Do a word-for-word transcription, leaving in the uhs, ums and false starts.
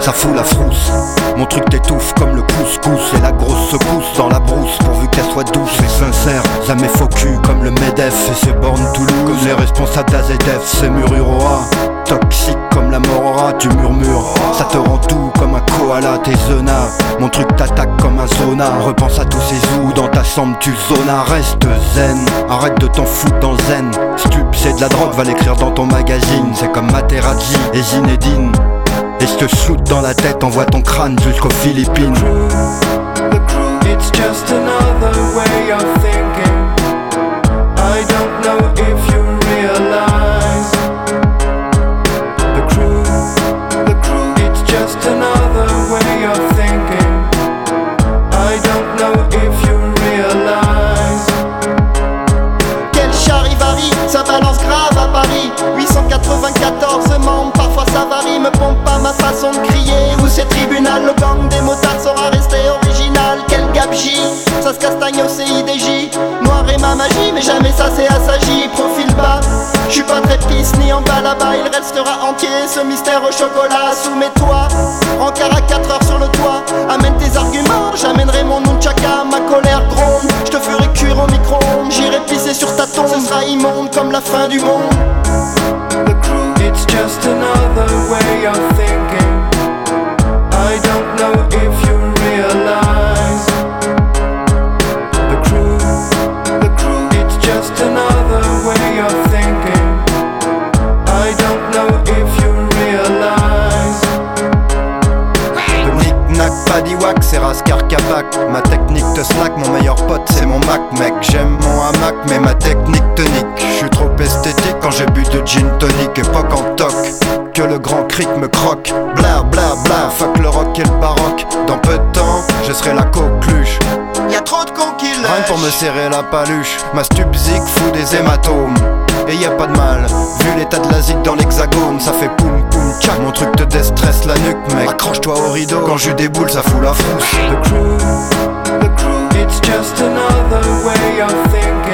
ça fout la frousse. Mon truc t'étouffe comme le couscous et la grosse secousse dans la brousse pourvu qu'elle soit douce et sincère. Jamais faux cul comme le MEDEF et c'est Born Toulouse. Comme les responsables d'A Z F, c'est Mururoa. Toxique comme la morora, tu murmures. Ça te rend tout comme un koala, t'es zona. Mon truc t'attaque comme un zona. Repense à tous ces zoos dans ta chambre, tu zona. Reste zen, arrête de t'en foutre dans le zen. Stup, c'est de la drogue, va l'écrire dans ton magazine. C'est comme Materazzi et Zinedine. Et je te shoot dans la tête, envoie ton crâne jusqu'aux Philippines. The crew, it's just another way of thinking. I don't know if you realize. The crew, the crew, it's just another way of thinking. I don't know if you realize. Quel charivari, ça balance grave à Paris. Huit cent quatre-vingt-quatorze membres, parfois ça varie. Me pompe pas ma façon de crier. Où c'est tribunal, le gang des motards sera resté original. Quel gabegie, ça se castagne au C I D J. Noir et ma magie, mais jamais ça c'est assagi. Profil bas, j'suis pas très pisse ni en bas là-bas. Il restera entier ce mystère au chocolat. Sous mes toits, rencard à quatre heures sur le toit. Amène tes arguments, j'amènerai mon nunchaka. Ma colère gronde, j'te ferai cuire au micro-ondes. J'irai pisser sur ta tombe, ce sera immonde comme la fin du monde. The crew, it's just another way of thinking. I don't know if you realize. The crew, the crew, it's just another way of thinking. I don't know if you realize. Le knick-knack, padiwak, c'est Raskar Kapak. Ma technique te slack, mon meilleur pote c'est mon Mac, mec. J'aime mon hamac, mais ma technique te nique. J'suis trop esthétique quand j'ai bu de gin tonic. Époque en toc, que le grand cric me croque. Bla bla bla, fuck le rock et le baroque. Dans peu de temps, je serai la coqueluche. Y'a trop de cons qui Rien lèchent. pour me serrer la paluche. Ma stupzik fout des hématomes. Et y a pas de mal, vu l'état de la zik dans l'hexagone. Ça fait poum poum tchac. Mon truc te déstresse la nuque, mec. Accroche-toi au rideau, quand j'eus des boules ça fout la frousse. The crew, the crew, it's just another way of thinking.